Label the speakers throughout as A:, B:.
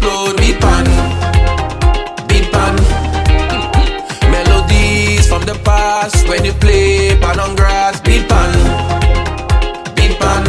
A: road. Beat pan, beat pan. Melodies from the past when you play pan on grass. Beat pan, beat pan.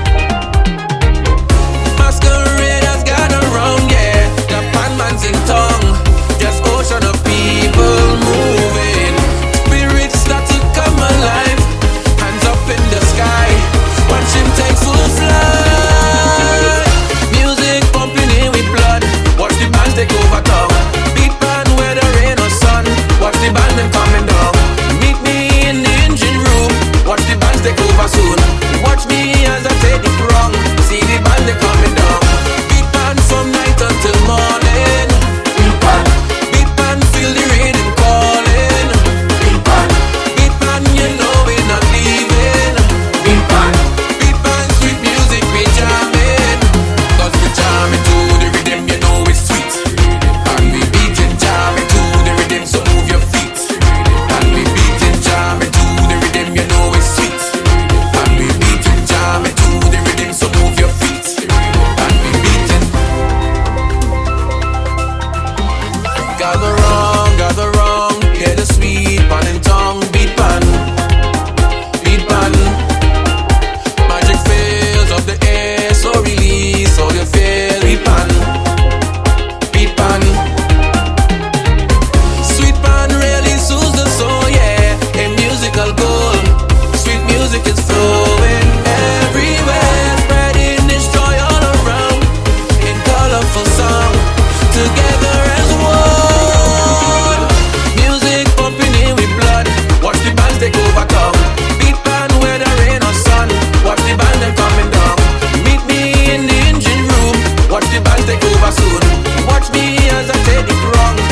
A: Masqueraders gather round, yeah. The pan man's in tongue. Just ocean of people moving. Spirits start to come alive. Hands up in the sky. Watch him take full flight. Music pumping in with blood. Watch the band take over town. Beat pan whether rain or sun. Watch the band them coming down. Meet me in the engine room. Watch the band take over soon. Watch me as I take it wrong. See the band they coming down. Beat pan from night until morning. Beat pan, beat pan, feel the rhythm calling. Beat pan, beat pan, you know we're not leaving. Beat pan, beat pan, sweet music we jamming. Cause we jamming to the rhythm, you know it's sweet. And we beating jamming to the rhythm, so move your feet. And we beating jamming to the rhythm, you know it's sweet. And we beating jamming to the rhythm, so move your feet. And we beating. Gather round, hear the sweet pan and tongue. Beat pan, beat pan. Magic fills up the air, so release all your fear. Beat pan, beat pan. Sweet pan really soothes the soul, yeah. A musical goal. Sweet music is flowing everywhere, spreading its joy all around in colorful song. Together as one. Music pumping in with blood. Watch the band take over town. Beat pan whether rain or sun. Watch the band them coming down. Meet me in the engine room. Watch the band take over soon. Watch me as I take it wrong.